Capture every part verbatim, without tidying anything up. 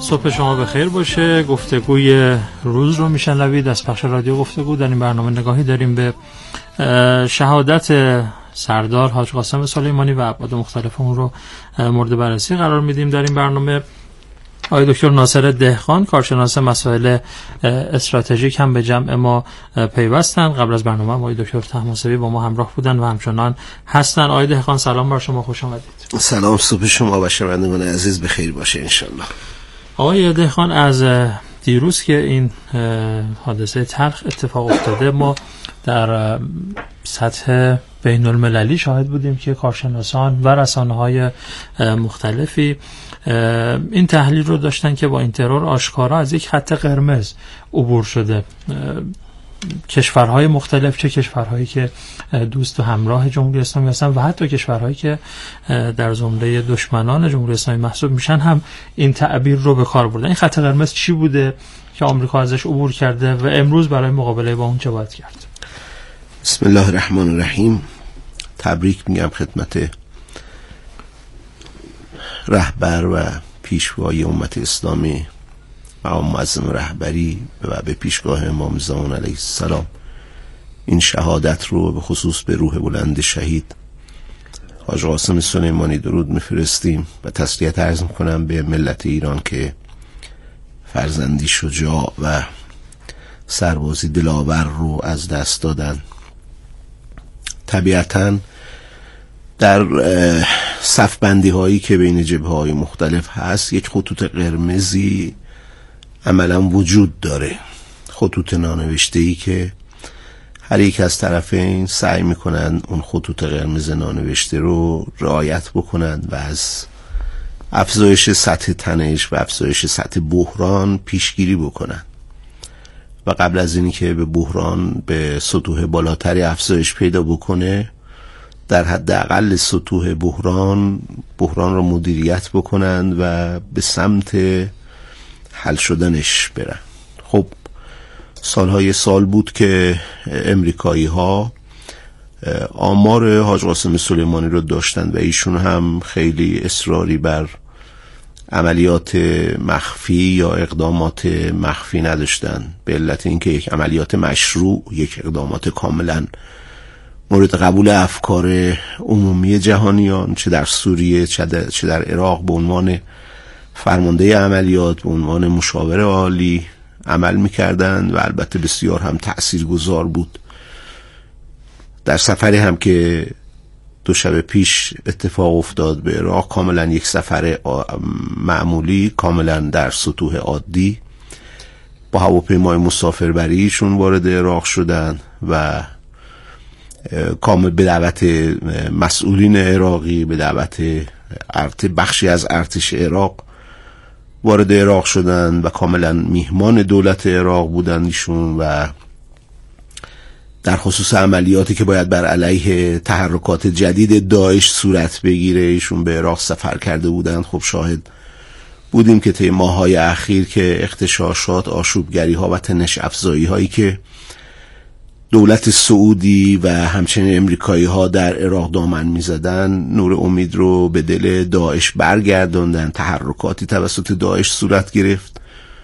صبح شما بخیر باشه. گفتگوی روز رو میشنوید از پخش رادیو گفتگو. در این برنامه نگاهی داریم به شهادت سردار حاج قاسم سلیمانی و ابعاد مختلف اون رو مورد بررسی قرار میدیم. در این برنامه آقای دکتر ناصر دهقان، کارشناس مسائل استراتژیک، هم به جمع ما پیوستن. قبل از برنامه آقای دکتر طهماسبی با ما همراه بودن و همچنان هستن. آقای دهقان سلام بر شما، خوش آمدید. سلام، صبح شما و شنوندگان عزیز بخیر باشه انشالله. آقای دهقان، از دیروز که این حادثه تلخ اتفاق افتاده ما در سطح بین المللی شاهد بودیم که کارشناسان و رسانه‌های مختلفی این تحلیل رو داشتن که با این ترور آشکارا از یک خط قرمز عبور شده. کشورهای مختلف، چه کشورهایی که دوست و همراه جمهوری اسلامی هستن و حتی کشورهایی که در زمره دشمنان جمهوری اسلامی محسوب میشن، هم این تعبیر رو به کار بردن. این خط قرمز چی بوده که آمریکا ازش عبور کرده و امروز برای مقابله با اون چه باید کرد؟ بسم الله الرحمن الرحیم. تبریک میگم خدمت رهبر و پیشوای امت اسلامی و معظم رهبری و به پیشگاه امام زمان علیه السلام. این شهادت رو به خصوص به روح بلند شهید حاج قاسم سلیمانی درود میفرستیم و تسلیت عرض میکنم به ملت ایران که فرزندی شجاع و سربازی دلاور رو از دست دادن. طبیعتاً در صف بندی هایی که بین جبهه های مختلف هست یک خطوط قرمزی عملا وجود داره، خطوط نانوشته‌ای که هر یک از طرفین سعی میکنن اون خطوط قرمز نانوشته رو رعایت بکنن و از افزایش سطح تنش و افزایش سطح بحران پیشگیری بکنن و قبل از اینی که به بحران به سطوح بالاتری افزایش پیدا بکنه در حد اقل سطوح بحران بحران رو مدیریت بکنن و به سمت حل شدنش برن. خب سالهای سال بود که امریکایی ها آمار حاج قاسم سلیمانی رو داشتن و ایشون هم خیلی اصراری بر عملیات مخفی یا اقدامات مخفی نداشتن، به علت اینکه یک عملیات مشروع، یک اقدامات کاملا مورد قبول افکار عمومی جهانیان، چه در سوریه چه در, چه در عراق، به عنوان فرمانده عملیات، به عنوان مشاور عالی عمل میکردن و البته بسیار هم تأثیرگذار بود. در سفری هم که دو شب پیش اتفاق افتاد به عراق، کاملا یک سفر معمولی، کاملا در سطوح عادی، با هواپیمای مسافربریشون وارد عراق شدن و کامل به دعوت مسئولین عراقی، به دعوت ارتش، بخشی از ارتش عراق وارد عراق شدن و کاملا میهمان دولت عراق بودن ایشون و در خصوص عملیاتی که باید بر علیه تحرکات جدید داعش صورت بگیره ایشون به عراق سفر کرده بودند. خب شاهد بودیم که طی ماه‌های اخیر که اغتشاشات، آشوبگری ها و تنش افزایی هایی که دولت سعودی و همچنین امریکایی ها در عراق دامن می زدن، نور امید رو به دل داعش برگرداندن. تحرکاتی توسط داعش صورت گرفت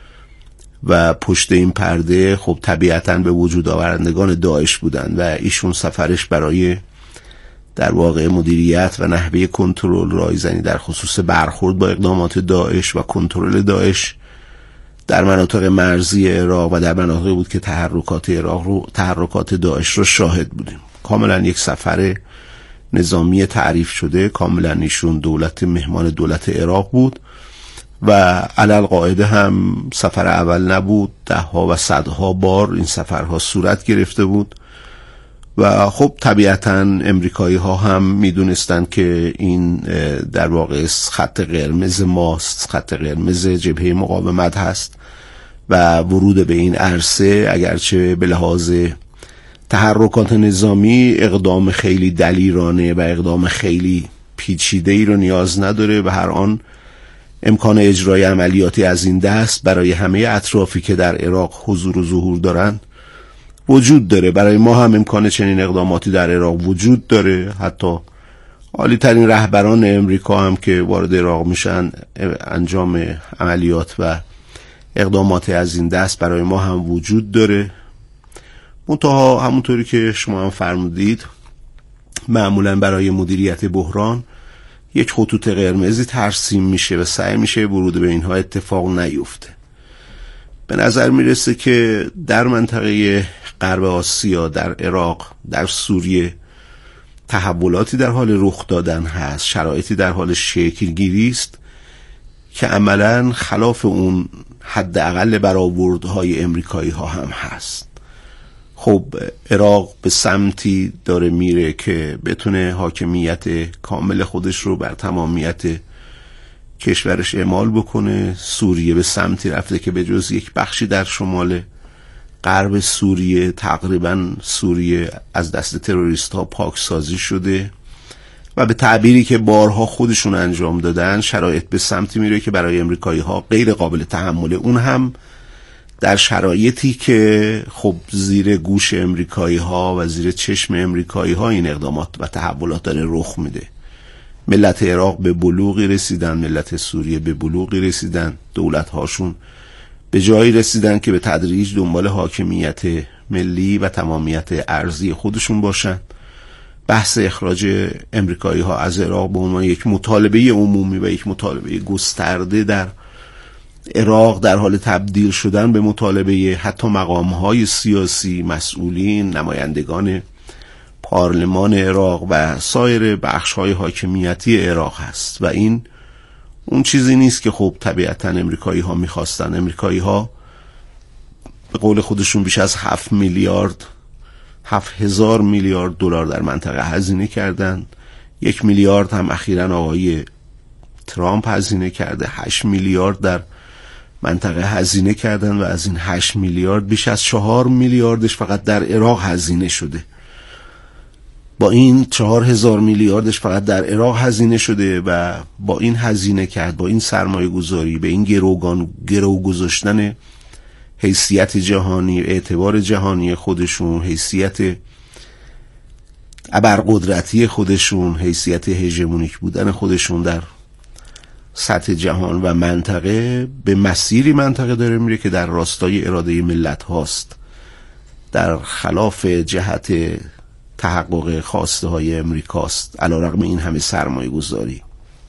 و پشت این پرده خب طبیعتاً به وجود آورندگان داعش بودن و ایشون سفرش برای در واقع مدیریت و نحوه کنترل رایزنی در خصوص برخورد با اقدامات داعش و کنترل داعش در مناطق مرزی عراق و در مناطقی بود که تحرکات عراق رو تحرکات داعش رو شاهد بودیم. کاملا یک سفر نظامی تعریف شده، کاملا ایشون دولت مهمان دولت عراق بود و علل قاعده هم سفر اول نبود، ده ها و صدها بار این سفرها صورت گرفته بود و خب طبیعتاً امریکایی ها هم میدونستند که این در واقع خط قرمز ماست، خط قرمز جبهه مقاومت هست و ورود به این عرصه اگرچه به لحاظ تحرکات نظامی اقدام خیلی دلیرانه و اقدام خیلی پیچیده‌ای رو نیاز نداره و هر آن امکان اجرای عملیاتی از این دست برای همه اطرافی که در عراق حضور و ظهور دارن وجود داره. برای ما هم امکان چنین اقداماتی در عراق وجود داره. حتی عالی ترین رهبران امریکا هم که وارد عراق میشن انجام عملیات و اقدامات از این دست برای ما هم وجود داره. منتها همونطوری که شما هم فرمودید معمولا برای مدیریت بحران یک خطوط قرمزی ترسیم میشه و سعی میشه ورود به اینها اتفاق نیفته. به نظر میرسه که در منطقه غرب آسیا، در عراق، در سوریه تحولاتی در حال رخ دادن هست، شرایطی در حال شکل گیری است که عملاً خلاف اون حداقل برآوردهای امریکایی ها هم هست. خب عراق به سمتی داره میره که بتونه حاکمیت کامل خودش رو بر تمامیت کشورش اعمال بکنه. سوریه به سمتی رفته که به جز یک بخشی در شمال غرب سوریه تقریبا سوریه از دست تروریست ها پاکسازی شده و به تعبیری که بارها خودشون انجام دادن شرایط به سمتی میره که برای امریکایی ها غیر قابل تحمله، اون هم در شرایطی که خب زیر گوش امریکایی ها و زیر چشم امریکایی ها این اقدامات و تحولات داره رخ میده. ملت عراق به بلوغی رسیدن، ملت سوریه به بلوغی رسیدن، دولت هاشون به جایی رسیدن که به تدریج دنبال حاکمیت ملی و تمامیت ارضی خودشون باشن. بحث اخراج امریکایی ها از عراق به عنوان یک مطالبه عمومی و یک مطالبه گسترده در عراق در حال تبدیل شدن به مطالبه حتی مقام‌های سیاسی، مسئولین، نمایندگان پارلمان عراق و سایر بخش‌های حاکمیتی عراق هست و این اون چیزی نیست که خب طبیعتاً امریکایی ها میخواستن. امریکایی ها به قول خودشون بیش از هفت میلیارد هفت هزار میلیارد دلار در منطقه هزینه کردن. یک میلیارد هم اخیراً آقای ترامپ هزینه کرده. هشت میلیارد در منطقه هزینه کردن و از این هشت میلیارد بیش از چهار میلیاردش فقط در عراق هزینه شده. با این چهار هزار میلیاردش فقط در عراق هزینه شده و با این هزینه کرد، با این سرمایه گذاری، به این گروگان گرو گذاشتن حیثیت جهانی، اعتبار جهانی خودشون، حیثیت ابرقدرتی خودشون، حیثیت هژمونیک بودن خودشون در سطح جهان و منطقه، به مسیری منطقه داره میره که در راستای اراده ملت هاست، در خلاف جهت تحقق خواسته های امریکاست علیرغم این همه سرمایه گذاری.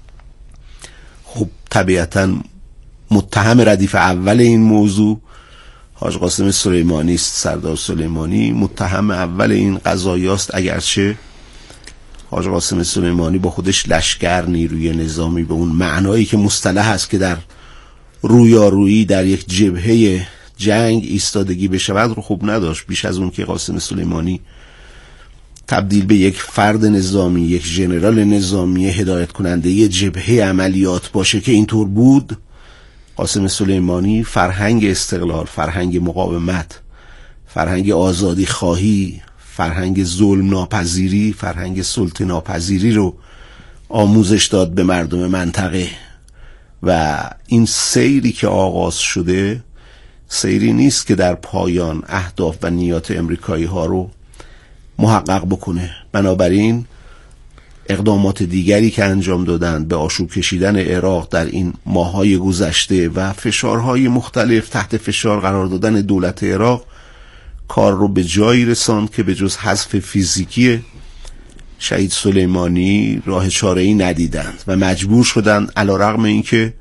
خب طبیعتا متهم ردیف اول این موضوع حاج قاسم سلیمانی است. سردار سلیمانی متهم اول این قضایاست، اگرچه حاج قاسم سلیمانی با خودش لشکر، نیروی نظامی به اون معنایی که مصطلح است که در رویارویی در یک جبهه جنگ ایستادگی بشود رو خوب نداشت. بیش از اون که قاسم سلیمانی تبدیل به یک فرد نظامی، یک ژنرال نظامی هدایت کننده ی جبهه عملیات باشه که اینطور بود، قاسم سلیمانی فرهنگ استقلال، فرهنگ مقاومت، فرهنگ آزادی خواهی، فرهنگ ظلم ناپذیری، فرهنگ سلطه ناپذیری رو آموزش داد به مردم منطقه و این سیری که آغاز شده سیری نیست که در پایان اهداف و نیات امریکایی ها رو محقق بکنه. بنابراین اقدامات دیگری که انجام دادن به آشوب کشیدن عراق در این ماه‌های گذشته و فشارهای مختلف تحت فشار قرار دادن دولت عراق کار رو به جایی رساند که به جز حذف فیزیکی شهید سلیمانی راه چاره‌ای ندیدند و مجبور شدند علیرغم اینکه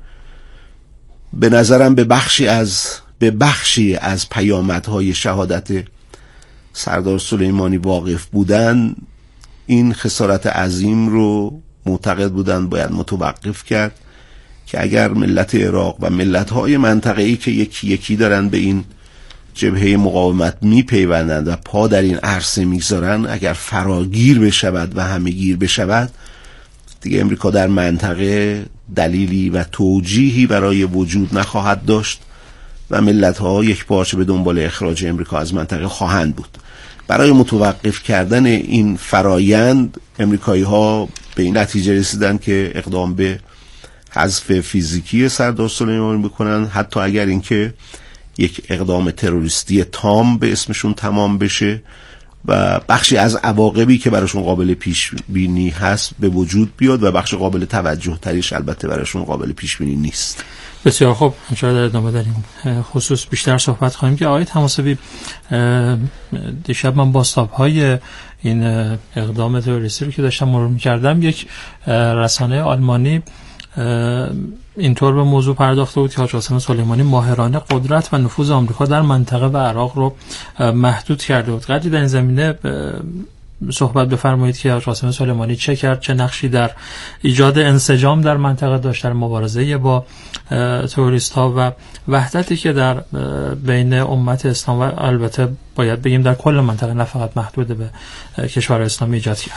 به نظرم به بخشی از به بخشی از پیامدهای شهادت سردار سلیمانی واقف بودن، این خسارت عظیم رو معتقد بودن باید متوقف کرد که اگر ملت عراق و ملت‌های منطقه‌ای که یکی یکی دارن به این جبهه مقاومت میپیوندند و پا در این عرصه میگذارن، اگر فراگیر بشود و همه گیر بشود، دیگه امریکا در منطقه دلیلی و توجیهی برای وجود نخواهد داشت و ملت‌ها یک پارچه به دنبال اخراج امریکا از منطقه خواهند بود. برای متوقف کردن این فرایند امریکایی ها به این نتیجه رسیدن که اقدام به حذف فیزیکی سردار سلیمانی بکنن، حتی اگر اینکه یک اقدام تروریستی تام به اسمشون تمام بشه و بخشی از عواقبی که براشون قابل پیش بینی هست به وجود بیاد و بخش قابل توجه تریش البته براشون قابل پیش بینی نیست. بسیار خوب، انشاءالله در ادامه در این خصوص بیشتر صحبت خواهیم که آقای تماسبی دیشب من با های این اقدام تروریستی رو که داشتم مرور می‌کردم، یک رسانه آلمانی اینطور به موضوع پرداخته بود که حاج قاسم سلیمانی ماهرانه قدرت و نفوذ آمریکا در منطقه و عراق رو محدود کرده بود. قدری در این زمینه صحبت بفرمایید که حاج قاسم سلیمانی چه کرد، چه نقشی در ایجاد انسجام در منطقه داشت در مبارزه با تروریست ها و وحدتی که در بین امت اسلام و البته باید بگیم در کل منطقه نه فقط محدود به کشور اسلامی ایجاد کرد.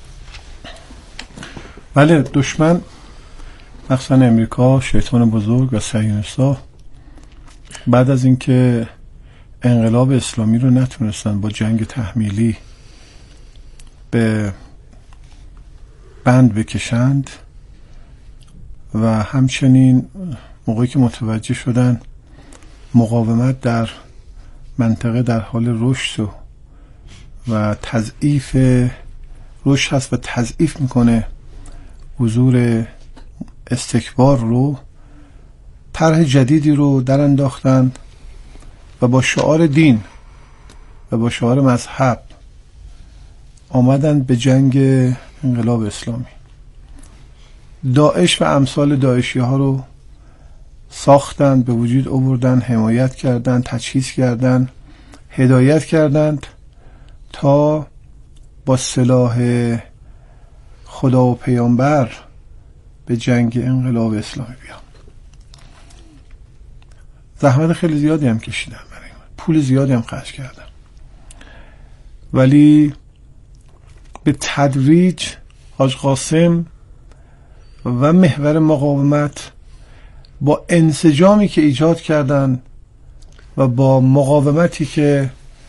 بله، دشمن مخصوصا امریکا، شیطان بزرگ و صهیونیست‌ها بعد از اینکه انقلاب اسلامی رو نتونستن با جنگ تحمیلی به بند بکشند و همچنین موقعی که متوجه شدن مقاومت در منطقه در حال رشد و و تضعیف رشد هست و تضعیف میکنه حضور استکبار رو، طرح جدیدی رو در انداختند و با شعار دین و با شعار مذهب آمدند به جنگ انقلاب اسلامی. داعش و امثال داعشی ها رو ساختند، به وجود آوردند، حمایت کردند، تجهیز کردند، هدایت کردند تا با سلاح خدا و پیامبر به جنگ انقلاب اسلامی بیان. زحمت خیلی زیادی هم کشیدن، پول زیادی هم خرج کردن، ولی به تدریج حاج قاسم و محور مقاومت با انسجامی که ایجاد کردن و با مقاومتی که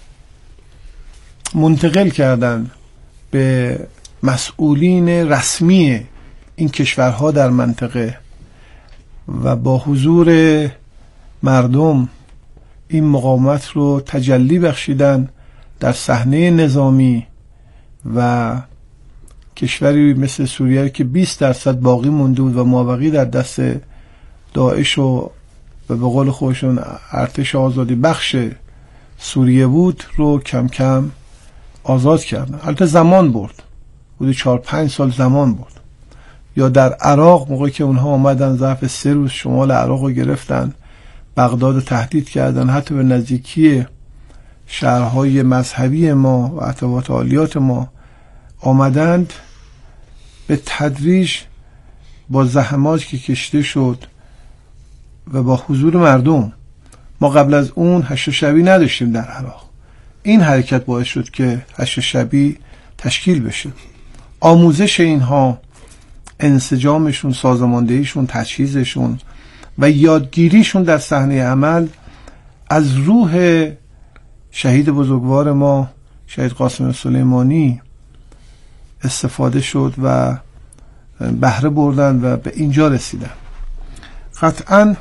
منتقل کردن به مسئولین رسمی این کشورها در منطقه و با حضور مردم این مقاومت رو تجلی بخشیدن در صحنه نظامی و کشوری مثل سوریه که بیست درصد باقی مونده بود و مابقی در دست داعش و به قول خودشون ارتش آزادی بخش سوریه بود رو کم کم آزاد کردن. البته زمان برد، بودی چهار پنج سال زمان برد. یا در عراق موقعی که اونها آمدن ظرف سه روز شمال عراق رو گرفتن، بغداد رو تهدید کردن، حتی به نزدیکی شهرهای مذهبی ما و اطباعات عالیات ما آمدند. به تدریج با زحماتی که کشیده شد و با حضور مردم، ما قبل از اون هشت شبی نداشتیم در عراق. این حرکت باعث شد که هشت شبی تشکیل بشه. آموزش اینها، انسجامشون، سازماندهیشون، تجهیزشون و یادگیریشون در صحنه عمل از روح شهید بزرگوار ما شهید قاسم سلیمانی استفاده شد و بهره بردن و به اینجا رسیدن. قطعاً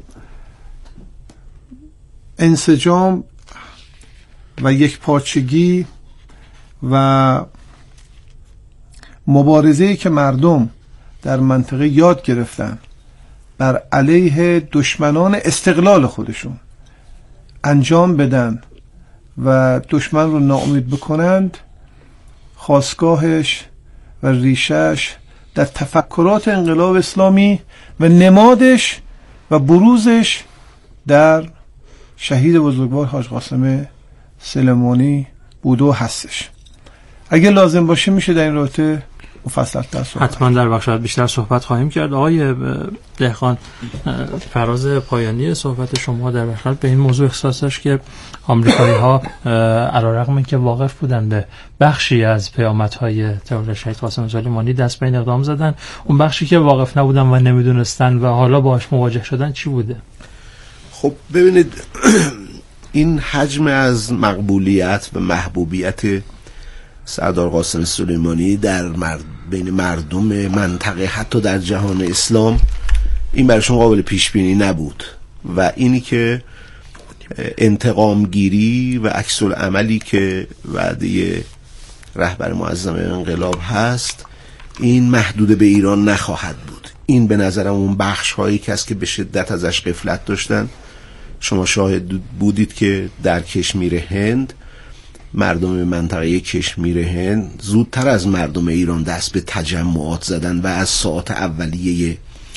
انسجام و یک پارچگی و مبارزه‌ای که مردم در منطقه یاد گرفتن بر علیه دشمنان استقلال خودشون انجام بدن و دشمن رو ناامید بکنند، خاستگاهش و ریشش در تفکرات انقلاب اسلامی و نمادش و بروزش در شهید بزرگوار حاج قاسم سلیمانی بود و هستش. اگه لازم باشه میشه در این رابطه مفصل‌تر صحبت، حتما در بخش بیشتر صحبت خواهیم کرد. آقای دهقان، فراز پایانی صحبت شما در بخش به این موضوع اختصاص داشت که آمریکایی‌ها علیرغم اینکه واقف بودن به بخشی از پیامدهای ترور شهید قاسم سلیمانی دست به این اقدام زدن، اون بخشی که واقف نبودن و نمیدونستن و حالا باهاش مواجه شدن چی بوده؟ خب ببینید، این حجم از مقبولیت و محبوبیت سردار قاسم سلیمانی در مرد بین مردم منطقه، حتی در جهان اسلام، این برایشون قابل پیش بینی نبود و اینی که انتقام گیری و عکس العملی که وعده رهبر معظم انقلاب هست این محدود به ایران نخواهد بود. این به نظرم اون بخش هایی که است که به شدت ازش غفلت داشتن. شما شاهد بودید که در کشمیر هند مردم منطقه کشمیر هند زودتر از مردم ایران دست به تجمعات زدن و از ساعات اولیه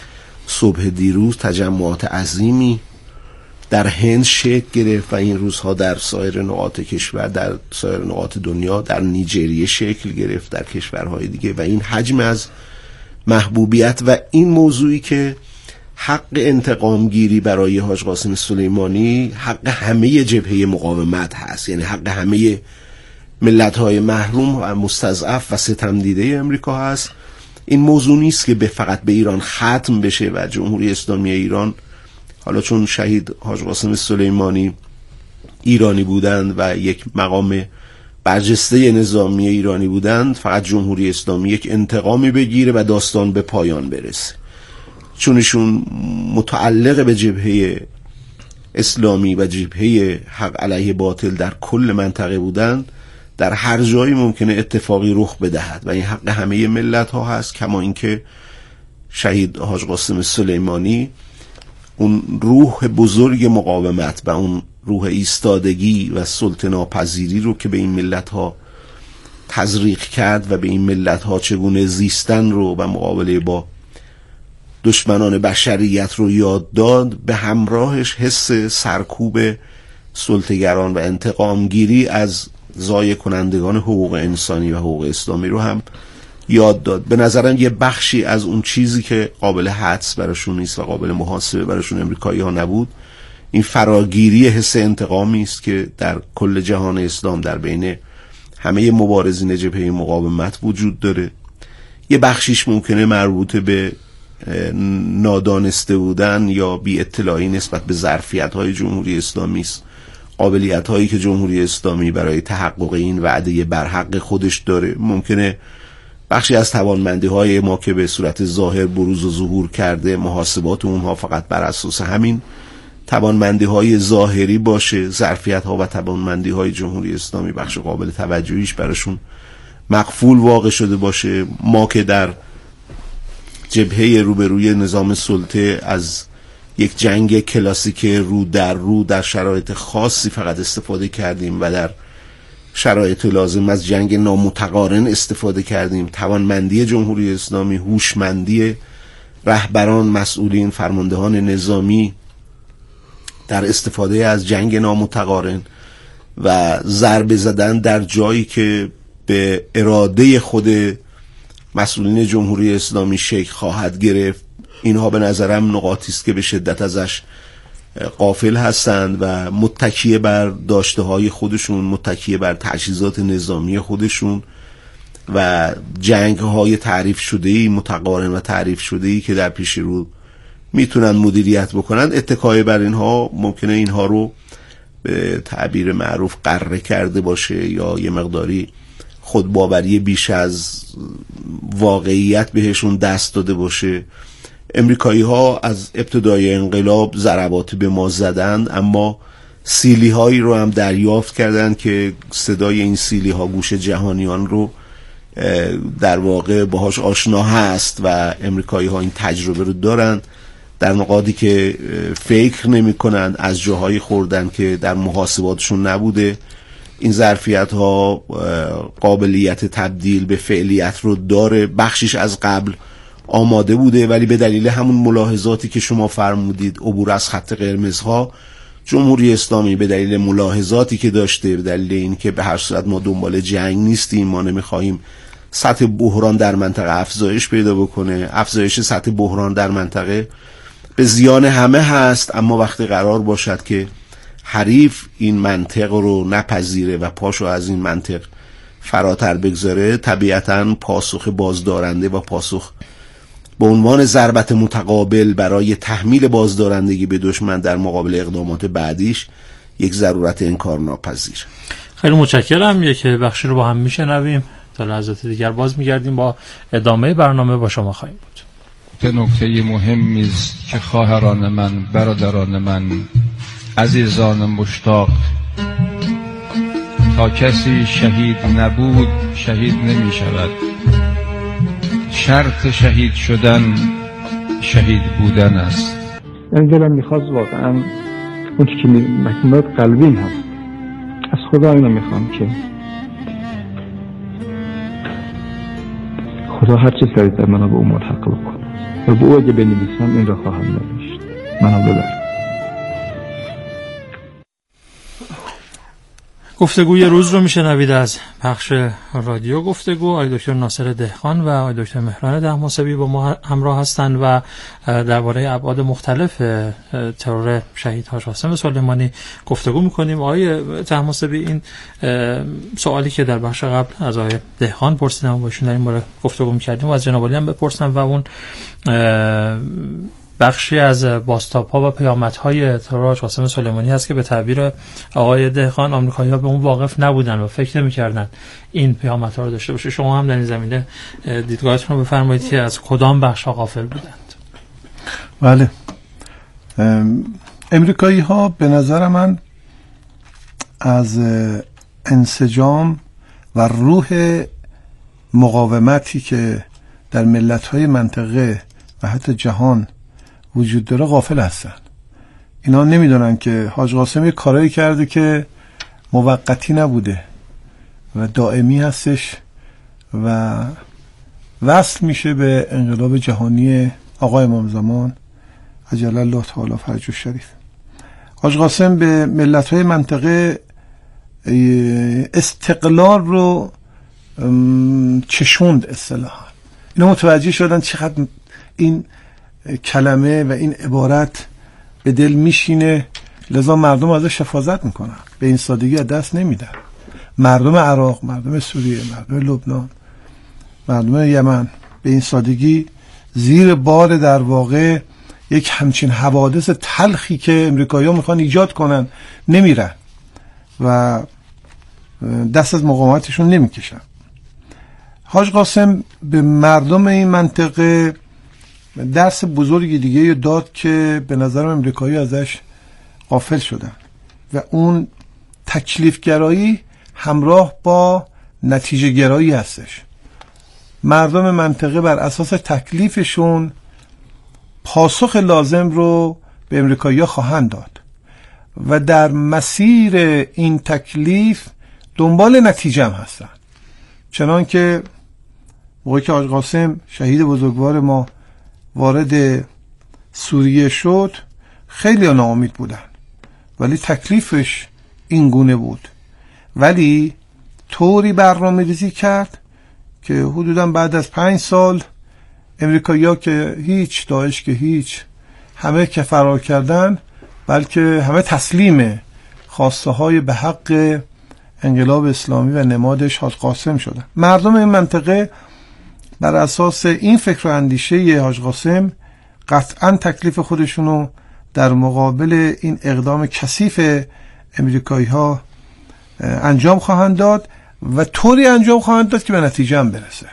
صبح دیروز تجمعات عظیمی در هند شکل گرفت و این روزها در سایر نقاط کشور، در سایر نقاط دنیا، در نیجریه شکل گرفت، در کشورهای دیگه. و این حجم از محبوبیت و این موضوعی که حق انتقام گیری برای حاج قاسم سلیمانی حق همه جبهه مقاومت هست، یعنی حق همه ملت‌های محروم و مستضعف و ستم دیده امریکا هست. این موضوع نیست که به فقط به ایران ختم بشه و جمهوری اسلامی ایران، حالا چون شهید حاج قاسم سلیمانی ایرانی بودند و یک مقام برجسته نظامی ایرانی بودند، فقط جمهوری اسلامی یک انتقامی بگیره و داستان به پایان برسه. چونشون متعلق به جبهه اسلامی و جبهه حق علیه باطل در کل منطقه بودند، در هر جایی ممکنه اتفاقی رخ بدهد و این حق همه ملت ها هست. کما اینکه شهید حاج قاسم سلیمانی اون روح بزرگ مقاومت و اون روح ایستادگی و سلطه ناپذیری رو که به این ملت ها تزریق کرد و به این ملت ها چگونه زیستن رو و مقابله با دشمنان بشریت رو یاد داد، به همراهش حس سرکوب سلطه‌گران و انتقامگیری از ضایع کنندگان حقوق انسانی و حقوق اسلامی رو هم یاد داد. به نظرم یه بخشی از اون چیزی که قابل حدس براشون نیست و قابل محاسبه براشون امریکایی ها نبود، این فراگیری حس انتقامی است که در کل جهان اسلام در بین همه مبارزین جبهه مقاومت وجود داره. یه بخشیش ممکنه مربوط به نادانسته بودن یا بی اطلاعی نسبت به ظرفیت‌های جمهوری اسلامی است، قابلیت‌هایی که جمهوری اسلامی برای تحقق این وعده برحق خودش داره. ممکنه بخشی از توانمندی‌های ما که به صورت ظاهر بروز و ظهور کرده، محاسبات اونها فقط بر اساس همین توانمندی‌های ظاهری باشه. ظرفیت‌ها و توانمندی‌های جمهوری اسلامی بخش قابل توجهیش براشون مقفول واقع شده باشه. ما که در جبهه روبروی نظام سلطه از یک جنگ کلاسیک رو در رو در شرایط خاصی فقط استفاده کردیم و در شرایط لازم از جنگ نامتقارن استفاده کردیم. توانمندی جمهوری اسلامی، هوشمندی رهبران، مسئولین، فرماندهان نظامی در استفاده از جنگ نامتقارن و ضربه زدن در جایی که به اراده خود مسئولین جمهوری اسلامی شکل خواهد گرفت، اینها به نظرم نقاطی است که به شدت ازش غافل هستند و متکیه بر داشته های خودشون، متکیه بر تجهیزات نظامی خودشون و جنگ های تعریف شده‌ای، متقارن و تعریف شده‌ای که در پیش رو میتونن مدیریت بکنن، اتکای بر اینها ممکنه اینها رو به تعبیر معروف قره کرده باشه یا یه مقداری خودباوری بیش از واقعیت بهشون دست داده باشه. امریکایی ها از ابتدای انقلاب ضرباتی به ما زدند، اما سیلی هایی رو هم دریافت کردند که صدای این سیلی ها گوش جهانیان رو در واقع باهاش آشنا هست و امریکایی ها این تجربه رو دارن. در نقاطی که فکر نمی کنن از جاهای خوردن که در محاسباتشون نبوده. این ظرفیت ها قابلیت تبدیل به فعلیت رو داره، بخشش از قبل آماده بوده، ولی به دلیل همون ملاحظاتی که شما فرمودید، عبور از خط قرمزها، جمهوری اسلامی به دلیل ملاحظاتی که داشته، به دلیل این که به هر صورت ما دنبال جنگ نیستیم، ما نمیخواهیم سطح بحران در منطقه افزایش پیدا بکنه، افزایش سطح بحران در منطقه به زیان همه هست، اما وقتی قرار باشد که حریف این منطق رو نپذیره و پاشو از این منطق فراتر بگذاره، طبیعتاً پاسخ بازدارنده و پاسخ به عنوان ضربت متقابل برای تحمیل بازدارندگی به دشمن در مقابل اقدامات بعدیش یک ضرورت انکار ناپذیر. خیلی متشکرم. یک بخشی رو با هم میشنویم، تا لحظات دیگر باز میگردیم با ادامه برنامه با شما خواهیم بود. نکته مهمی است که خواهران من، برادران من، عزیزان مشتاق. تا کسی شهید نبود شهید نمی شود. شرط شهید شدن شهید بودن است. من دلم میخواست واقعا اون که مکملات قلبی هست از خدا اینو میخوام که خدا هر چی سریعتر منو به اون ملحق بکنه و به او اگه بنویسم این را خواهم نوشت، منو ببر. گفتگوی روز رو میشنوید از پخش رادیو گفتگو. آقای دکتر ناصر دهقان و آقای دکتر مهران طهماسبی با ما همراه هستند و درباره ابعاد مختلف ترور شهید حاج قاسم سلیمانی گفتگو میکنیم. آقای طهماسبی، این سوالی که در بخش قبل از آقای دهقان پرسیدم و باشون در این باره گفتگو میکردیم و از جناب عالی هم بپرسم و اون بخشی از بازتاب‌ها و پیامدهای ترور حاج قاسم سلیمانی هست که به تعبیر آقای دهقان آمریکایی‌ها به اون واقف نبودن و فکر نمی‌کردن این پیامدها رو داشته باشه. شما هم در این زمینه دیدگاهتون رو بفرمایید که از کدام بخش‌ها غافل بودند؟ بله، امریکایی‌ها به نظر من از انسجام و روح مقاومتی که در ملت‌های منطقه و حتی جهان وجود داره غافل هستن. اینا نمیدونن که حاج قاسم یه کارایی کرده که موقتی نبوده و دائمی هستش و وصل میشه به انقلاب جهانی آقای امام زمان عجل الله تعالی فرجه الشریف. حاج قاسم به ملت‌های منطقه استقلال رو چشوند اصطلاحاً. اینا متوجه شدن چقدر این کلمه و این عبارت به دل میشینه، لذا مردم ازش حفاظت میکنن، به این سادگی از دست نمیدن. مردم عراق، مردم سوریه، مردم لبنان، مردم یمن به این سادگی زیر بار در واقع یک همچین حوادث تلخی که امریکایی‌ها میخوان ایجاد کنن نمیرن و دست از مقاومتشون نمیکشن. حاج قاسم به مردم این منطقه درس بزرگی دیگه داد که به نظرم امریکایی ازش غافل شدن و اون تکلیف گرایی همراه با نتیجه گرایی هستش. مردم منطقه بر اساس تکلیفشون پاسخ لازم رو به امریکایی خواهند داد و در مسیر این تکلیف دنبال نتیجه هم هستن. چنان که موقعی که حاج قاسم شهید بزرگوار ما وارد سوریه شد خیلی ناامید بودن، ولی تکلیفش این گونه بود، ولی طوری برنامه ریزی کرد که حدودا بعد از پنج سال امریکایی‌ها که هیچ، داعش که هیچ، همه که فرار کردن بلکه همه تسلیم خواسته های به حق انقلاب اسلامی و نمادش حاج قاسم شدن. مردم این منطقه بر اساس این فکر و اندیشه حاج قاسم قطعا تکلیف خودشونو در مقابل این اقدام کثیف امریکایی ها انجام خواهند داد و طوری انجام خواهند داد که به نتیجه هم برسه.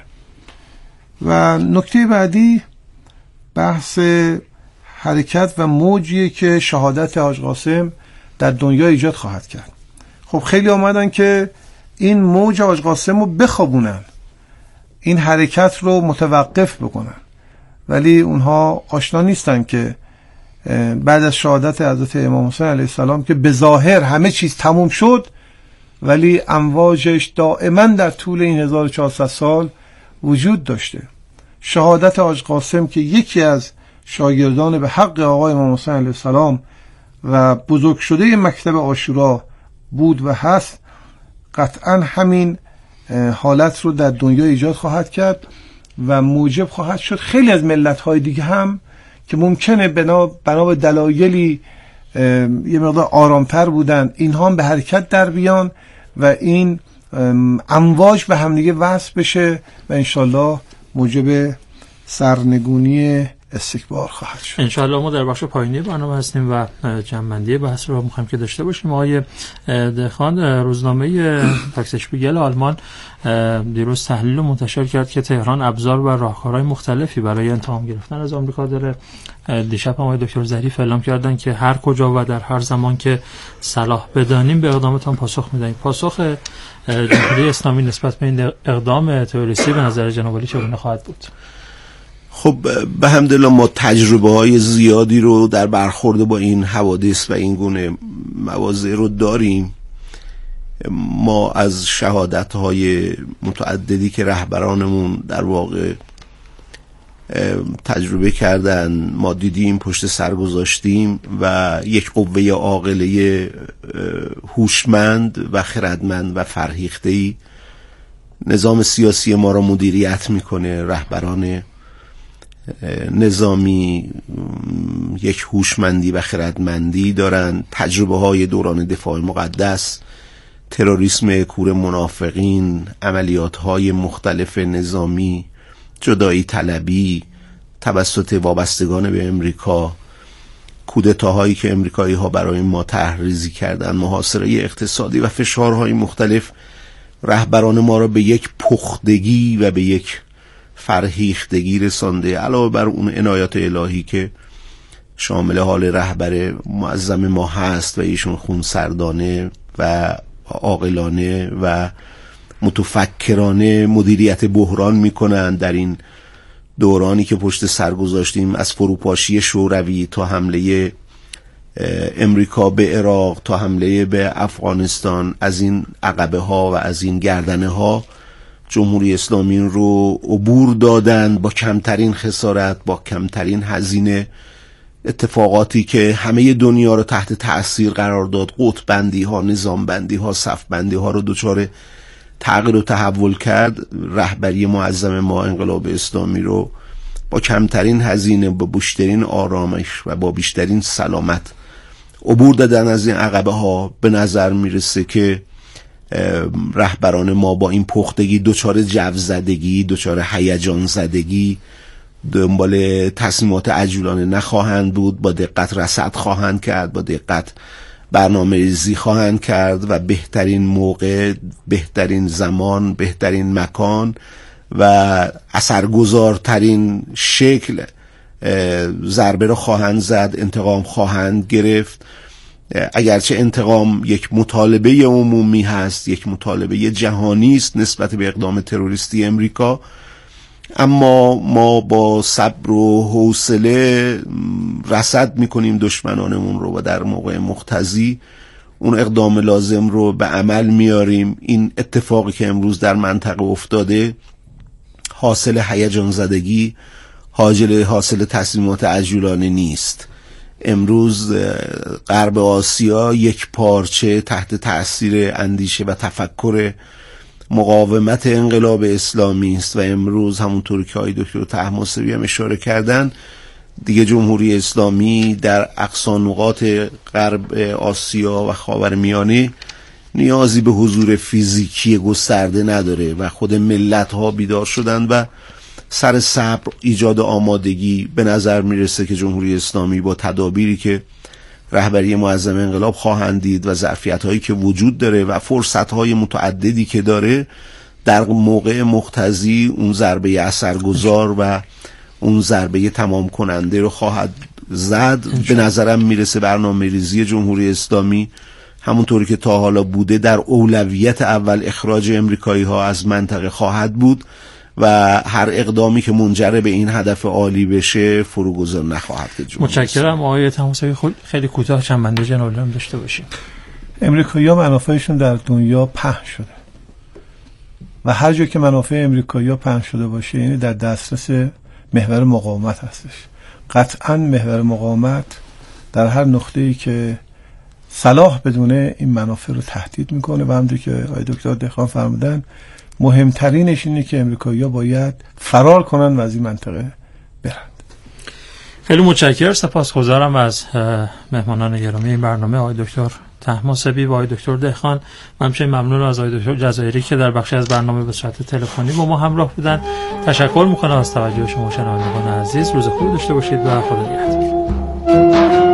و نکته بعدی بحث حرکت و موجیه که شهادت حاج قاسم در دنیا ایجاد خواهد کرد. خب خیلی آمدن که این موج حاج قاسم رو بخوابونن، این حرکت رو متوقف بکنن، ولی اونها آشنا نیستن که بعد از شهادت حضرت امام حسین علیه السلام که به ظاهر همه چیز تموم شد، ولی امواجش دائما در طول این هزار و چهارصد سال وجود داشته. شهادت حاج قاسم که یکی از شاگردان به حق آقای امام حسین علیه السلام و بزرگ شده مکتب عاشورا بود و هست، قطعا همین حالت رو در دنیا ایجاد خواهد کرد و موجب خواهد شد خیلی از ملت‌های دیگه هم که ممکنه بنا بنا به دلایلی یه مقدار آرامتر بودن، اینها هم به حرکت در بیان و این امواج به هم دیگه وصل بشه و انشالله موجب سرنگونی استکبار خواهد شد. انشاءالله ما در بخش پایینی برنامه هستیم و جنبندی بحث رو می‌خوایم که داشته باشیم. آقای دهخان، روزنامه تاکسشپیگل آلمان دیروز تحلیل رو منتشر کرد که تهران ابزار و راهکارهای مختلفی برای انتقام گرفتن از آمریکا داره. دیشب آقای دکتر ظریف اعلام کردن که هر کجا و در هر زمان که صلاح بدانیم به اقدامتان پاسخ می‌دهیم. پاسخ جمهوری اسلامی نسبت به این اقدام تروریستی به نظر جناب عالی چگونه خواهد بود؟ خب به حمدالله ما تجربه های زیادی رو در برخورد با این حوادث و این گونه مواضع رو داریم. ما از شهادت های متعددی که رهبرانمون در واقع تجربه کردن ما دیدیم، پشت سر گذاشتیم و یک قوه عاقله هوشمند و خردمند و فرهیخته‌ای نظام سیاسی ما را مدیریت میکنه. رهبران نظامی یک هوشمندی و خردمندی دارن، تجربه های دوران دفاع مقدس، تروریسم کور منافقین، عملیات های مختلف نظامی، جدایی طلبی توسط وابستگان به امریکا، کودتاهایی که امریکایی ها برای ما طرحریزی کردن، محاصره اقتصادی و فشارهای مختلف رهبران ما را به یک پختگی و به یک فرهیختگی رسانده، علاوه بر اون عنایات الهی که شامل حال رهبر معظم ما هست و ایشون خونسردانه و عاقلانه و متفکرانه مدیریت بحران میکنن. در این دورانی که پشت سر گذاشتیم، از فروپاشی شوروی تا حمله امریکا به عراق تا حمله به افغانستان، از این عقبه ها و از این گردنه ها جمهوری اسلامی رو عبور دادن با کمترین خسارت، با کمترین هزینه. اتفاقاتی که همه دنیا رو تحت تأثیر قرار داد، قطب بندی ها، نظام بندی ها، صف بندی ها رو دچار تغییر و تحول کرد. رهبری معظم ما انقلاب اسلامی رو با کمترین هزینه، با بیشترین آرامش و با بیشترین سلامت عبور دادن از این عقبه ها. به نظر میرسه که رهبران ما با این پختگی دچار جو زدگی، دچار هیجان زدگی، دنبال تصمیمات عجولانه نخواهند بود، با دقت رصد خواهند کرد، با دقت برنامه ریزی خواهند کرد و بهترین موقع، بهترین زمان، بهترین مکان و اثرگذارترین شکل ضربه رو خواهند زد، انتقام خواهند گرفت. اگرچه انتقام یک مطالبه عمومی هست، یک مطالبه جهانی است نسبت به اقدام تروریستی امریکا، اما ما با صبر و حوصله رصد میکنیم دشمنانمون رو و در موقع مقتضی اون اقدام لازم رو به عمل میاریم. این اتفاقی که امروز در منطقه افتاده حاصل هیجان زدگی، حاصل حاصل تصمیمات عجولانه نیست. امروز غرب آسیا یک پارچه تحت تأثیر اندیشه و تفکر مقاومت انقلاب اسلامی است و امروز همونطور که آقای دکتر طهماسبی هم اشاره کردن، دیگه جمهوری اسلامی در اقصا نقاط غرب آسیا و خاورمیانه نیازی به حضور فیزیکی گسترده نداره و خود ملت ها بیدار شدن و سر صبر ایجاد آمادگی. به نظر میرسه که جمهوری اسلامی با تدابیری که رهبری معظم انقلاب خواهند دید و ظرفیت هایی که وجود داره و فرصت های متعددی که داره، در موقع مقتضی اون ضربه اثرگذار و اون ضربه تمام کننده رو خواهد زد. به نظرم میرسه برنامه ریزی جمهوری اسلامی همونطوری که تا حالا بوده در اولویت اول اخراج امریکایی ها از منطقه خواهد بود و هر اقدامی که منجر به این هدف عالی بشه فروگذار نخواهد کرد. متشکرم آقای طهماسبی. خیلی کوتاه چند بنده جناب عالی داشته باشیم. امریکایی‌ها منافعشون در دنیا پهن شده و هر جا که منافع امریکایی‌ها پهن شده باشه یعنی در دسترس محور مقاومت هستش. قطعاً محور مقاومت در هر نقطه‌ای که صلاح بدونه این منافع رو تهدید میکنه و همونطور که آقای دکتر دهخان فرمودن مهمترینش اینه که امریکایی‌ها باید فرار کنن و از این منطقه برند. خیلی متشکرم، سپاسگزارم از مهمانان گرامی این برنامه آقای دکتر طهماسبی و آقای دکتر دهخان. من همچنین ممنون از آقای دکتر جزایری که در بخشی از برنامه به صورت تلفنی با ما همراه بودن. تشکر میکنم از توجه شما شنوندگان عزیز. روز خوبی داشته باشید و خدا نگهدار.